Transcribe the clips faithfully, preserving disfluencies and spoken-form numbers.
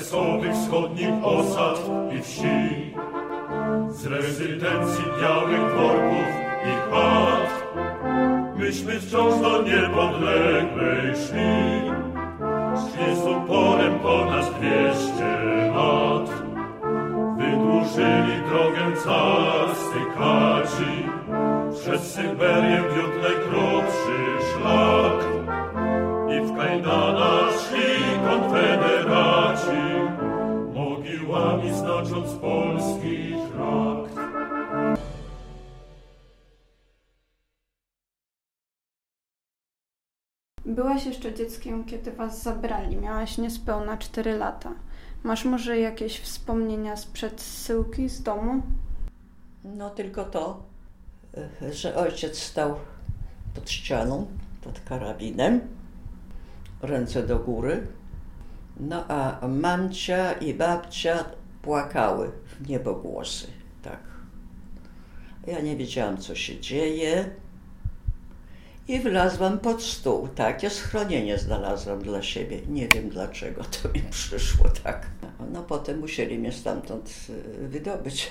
wesołych wschodnich osad i wsi, z rezydencji białych dworków i chat, myśmy wciąż do niepodległej szli, szli z uporem ponad dwieście lat. Wydłużyli drogę carscy kaci, przez Syberię wiódł najkrótszy szlak. I w kajdanach szli konfederaci, mogiłami znacząc polski trakt. Byłaś jeszcze dzieckiem, kiedy was zabrali. Miałaś niespełna cztery lata. Masz może jakieś wspomnienia sprzed zsyłki z domu? No tylko to, że ojciec stał pod ścianą, pod karabinem, ręce do góry, no a mamcia i babcia płakały w niebogłosy, tak. Ja nie wiedziałam, co się dzieje i wlazłam pod stół. Takie schronienie znalazłam dla siebie. Nie wiem, dlaczego to mi przyszło tak. No potem musieli mnie stamtąd wydobyć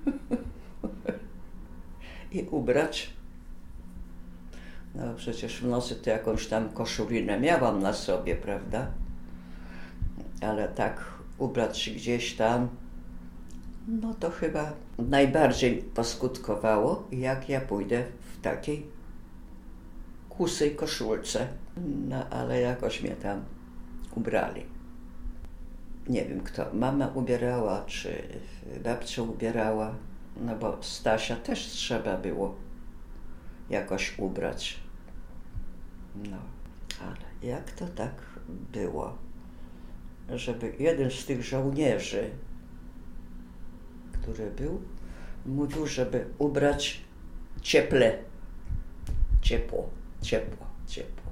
i ubrać. No przecież w nocy to jakąś tam koszulinę miałam na sobie, prawda? Ale tak ubrać się gdzieś tam, no to chyba najbardziej poskutkowało, jak ja pójdę w takiej kusej koszulce. No ale jakoś mnie tam ubrali. Nie wiem kto, mama ubierała, czy babcia ubierała, no bo Stasia też trzeba było jakoś ubrać. No, ale jak to tak było, żeby jeden z tych żołnierzy, który był, mówił, żeby ubrać cieple, ciepło, ciepło, ciepło.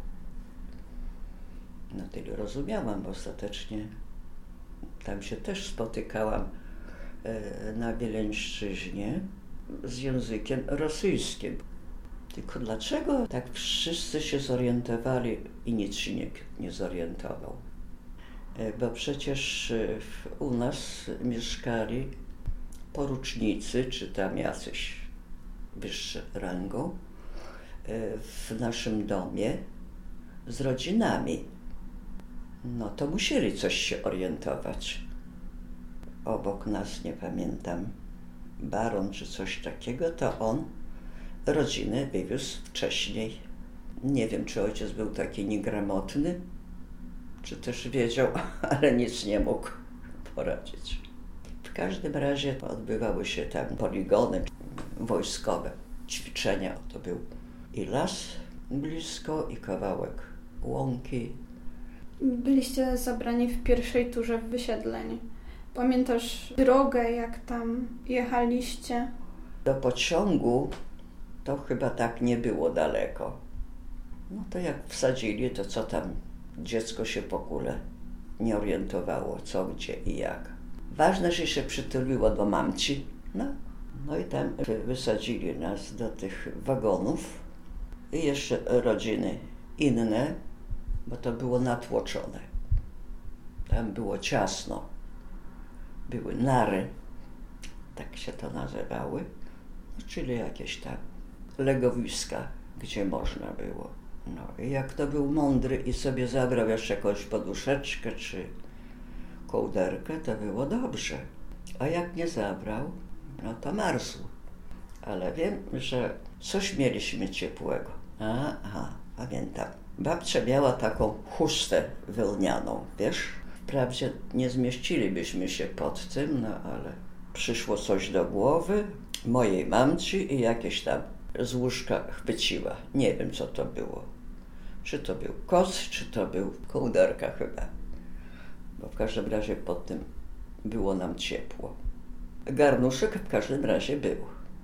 No tyle rozumiałam, bo ostatecznie tam się też spotykałam na Wileńszczyźnie z językiem rosyjskim. Tylko dlaczego tak wszyscy się zorientowali i nic się nie, nie zorientował? Bo przecież u nas mieszkali porucznicy, czy tam jacyś wyższe rangą, w naszym domie z rodzinami. No to musieli coś się orientować. Obok nas, nie pamiętam, baron czy coś takiego, to on rodziny wywiózł wcześniej. Nie wiem, czy ojciec był taki niegramotny, czy też wiedział, ale nic nie mógł poradzić. W każdym razie odbywały się tam poligony wojskowe, ćwiczenia. To był i las blisko, i kawałek łąki. Byliście zabrani w pierwszej turze wysiedleń. Pamiętasz drogę, jak tam jechaliście? Do pociągu to chyba tak nie było daleko. No to jak wsadzili, to co tam, dziecko się w ogóle nie orientowało, co, gdzie i jak. Ważne, że się przytuliło do mamci. No, no i tam wysadzili nas do tych wagonów i jeszcze rodziny inne, bo to było natłoczone. Tam było ciasno. Były nary, tak się to nazywały, czyli jakieś tam legowiska, gdzie można było. No i jak to był mądry i sobie zabrał jeszcze jakąś poduszeczkę czy kołderkę, to było dobrze. A jak nie zabrał, no to marzł. Ale wiem, że coś mieliśmy ciepłego. Aha, pamiętam. Babcia miała taką chustę wełnianą, wiesz? Wprawdzie nie zmieścilibyśmy się pod tym, no ale przyszło coś do głowy mojej mamci i jakieś tam z łóżka chwyciła. Nie wiem, co to było. Czy to był koc, czy to był kołderka chyba. Bo w każdym razie pod tym było nam ciepło. Garnuszek w każdym razie był.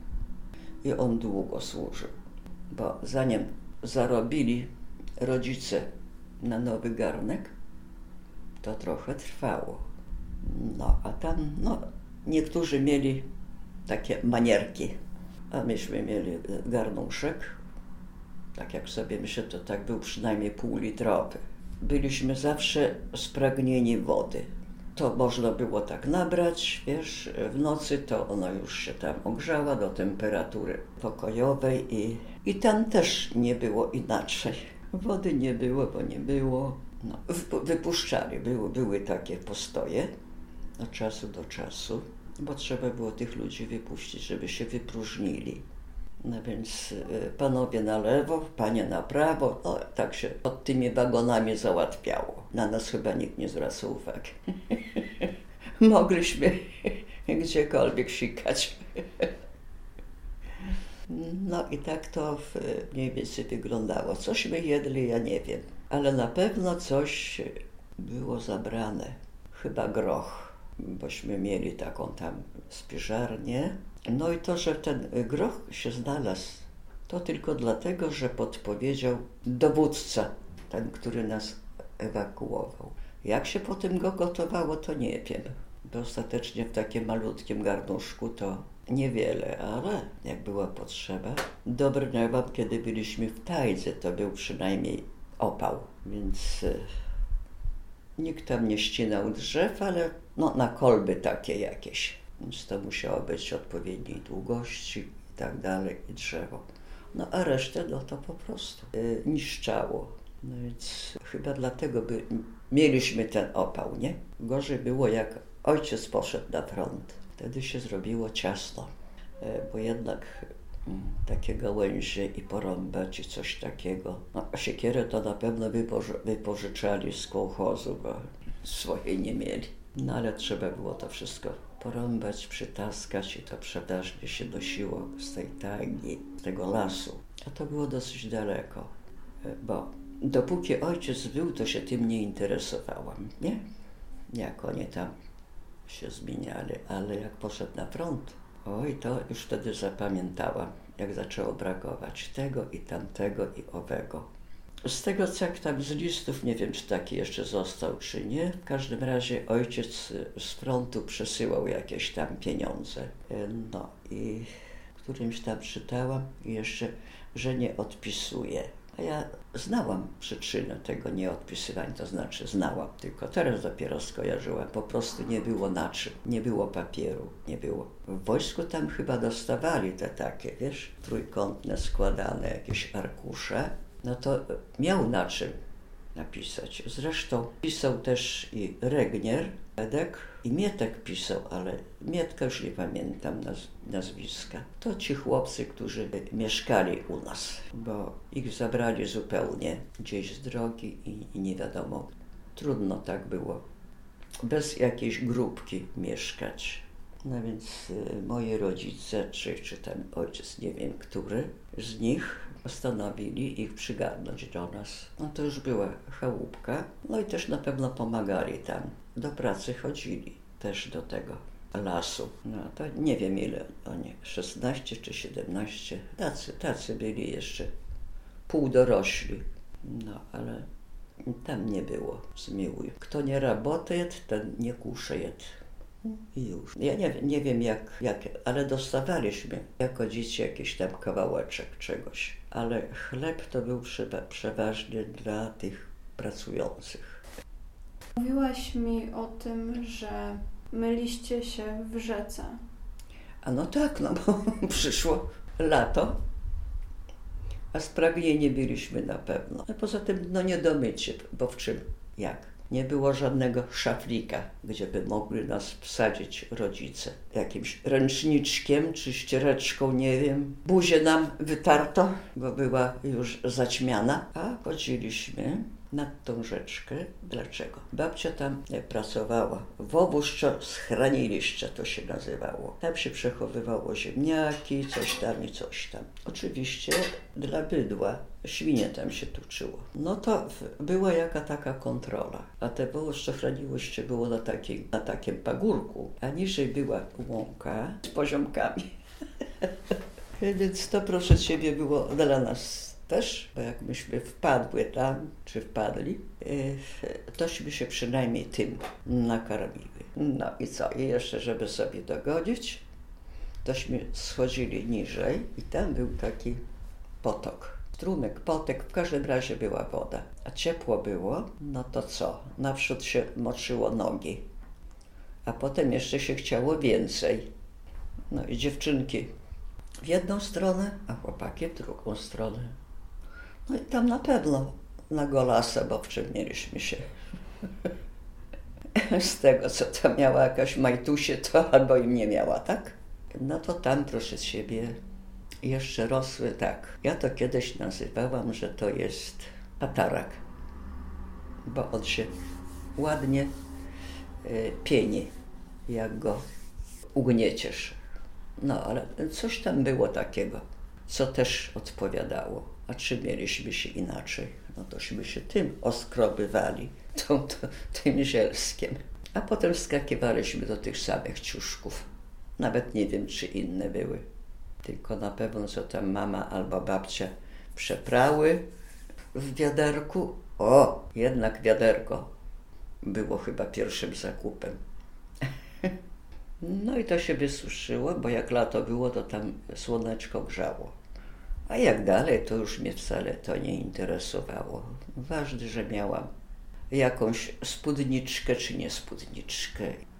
I on długo służył. Bo zanim zarobili rodzice na nowy garnek, to trochę trwało. No, a tam, no, niektórzy mieli takie manierki, a myśmy mieli garnuszek, tak jak sobie myślę, to tak był przynajmniej półlitrowy. Byliśmy zawsze spragnieni wody. to można było tak nabrać, wiesz, w nocy to ona już się tam ogrzała do temperatury pokojowej i, i tam też nie było inaczej. Wody nie było, bo nie było. No, wypuszczali, były, były takie postoje od czasu do czasu, bo trzeba było tych ludzi wypuścić, żeby się wypróżnili. No więc panowie na lewo, panie na prawo, no tak się pod tymi wagonami załatwiało. Na nas chyba nikt nie zwracał uwagi. Mogliśmy gdziekolwiek sikać. No i tak to mniej więcej wyglądało. Cośmy jedli, ja nie wiem. Ale na pewno coś było zabrane. Chyba groch, bośmy mieli taką tam spiżarnię. No i to, że ten groch się znalazł, to tylko dlatego, że podpowiedział dowódca, ten, który nas ewakuował. Jak się potem go gotowało, to nie wiem. Bo ostatecznie w takim malutkim garnuszku to niewiele, ale jak była potrzeba. Dobre wam, kiedy byliśmy w Tajdze, to był przynajmniej opał, więc e, nikt tam nie ścinał drzew, ale no, na kolby takie jakieś. Więc to musiało być odpowiedniej długości i tak dalej, i drzewo. No a resztę no to po prostu e, niszczało. No więc chyba dlatego by, mieliśmy ten opał, nie? Gorzej było, jak ojciec poszedł na front. Wtedy się zrobiło ciasno, bo jednak takie gałęzie i porąbę czy coś takiego. No, siekierę to na pewno wypoży- wypożyczali z kołchozu, bo swojej nie mieli. No ale trzeba było to wszystko porąbać, przytaskać i to przeważnie się nosiło z tej tajgi, z tego lasu. A to było dosyć daleko, bo dopóki ojciec był, to się tym nie interesowałam, nie? Jak oni tam się zmieniali, ale jak poszedł na front, oj, to już wtedy zapamiętałam, jak zaczęło brakować tego i tamtego i owego. Z tego, co jak tam z listów, nie wiem, czy taki jeszcze został, czy nie, w każdym razie ojciec z frontu przesyłał jakieś tam pieniądze. No i którymś tam czytałam jeszcze, że nie odpisuje. A ja znałam przyczynę tego nieodpisywania, to znaczy znałam, tylko teraz dopiero skojarzyłam. Po prostu nie było na czym, nie było papieru, nie było. W wojsku tam chyba dostawali te takie, wiesz, trójkątne, składane jakieś arkusze. No to miał na czym napisać. Zresztą pisał też i Regnier, Edek i Mietek pisał, ale Mietka już nie pamiętam naz- nazwiska. To ci chłopcy, którzy mieszkali u nas, bo ich zabrali zupełnie gdzieś z drogi i, i nie wiadomo. Trudno tak było bez jakiejś grupki mieszkać. No więc y, moi rodzice, czy, czy ten ojciec, nie wiem który z nich, postanowili ich przygarnąć do nas. No to już była chałupka, no i też na pewno pomagali tam. Do pracy chodzili też do tego lasu. No to nie wiem ile oni, szesnaście czy siedemnaście, tacy, tacy byli jeszcze półdorośli. No ale tam nie było zmiłuj. Kto nie работает, ten nie кушает. I już. Ja nie, nie wiem jak, jak, ale dostawaliśmy jako dzieci jakiś tam kawałeczek czegoś. Ale chleb to był prze, przeważnie dla tych pracujących. Mówiłaś mi o tym, że myliście się w rzece. A no tak, no bo przyszło lato, a spragnieni byliśmy na pewno. A poza tym no nie do mycia, bo w czym, jak? Nie było żadnego szaflika, gdzie by mogli nas wsadzić rodzice. Jakimś ręczniczkiem czy ściereczką, nie wiem. Buzię nam wytarto, bo była już zaćmiana, a chodziliśmy nad tą rzeczkę. Dlaczego? Babcia tam pracowała w obuszczo schraniliście, to się nazywało. Tam się przechowywało ziemniaki, coś tam i coś tam. Oczywiście dla bydła. Świnie tam się tuczyło. No to była jaka taka kontrola. A te obuszczo chraniłyście było na, takiej, na takim pagórku, a niżej była łąka z poziomkami. Więc to proszę Ciebie było dla nas też, bo jak myśmy wpadły tam, czy wpadli, tośmy się przynajmniej tym nakarmiły. No i co? I jeszcze, żeby sobie dogodzić, tośmy schodzili niżej i tam był taki potok. Strumyk, potek, w każdym razie była woda. A ciepło było, no to co? Naprzód się moczyło nogi. A potem jeszcze się chciało więcej. No i dziewczynki w jedną stronę, a chłopaki w drugą stronę. No i tam na pewno na golasa, bo w czym mieliśmy się. Z tego, co tam miała jakaś majtusie, to albo im nie miała, tak? No to tam, proszę ciebie, jeszcze rosły tak. Ja to kiedyś nazywałam, że to jest patarak, bo on się ładnie y, pieni, jak go ugnieciesz. No, ale coś tam było takiego, co też odpowiadało. A czy mieliśmy się inaczej? No tośmy się tym oskrobywali, tą, to, tym zielskiem. A potem wskakiwaliśmy do tych samych ciuszków. Nawet nie wiem, czy inne były. Tylko na pewno, co tam mama albo babcia przeprały w wiaderku. O, jednak wiaderko było chyba pierwszym zakupem. No i to się wysuszyło, bo jak lato było, to tam słoneczko grzało. A jak dalej, to już mnie wcale to nie interesowało. Ważne, że miałam jakąś spódniczkę czy nie spódniczkę.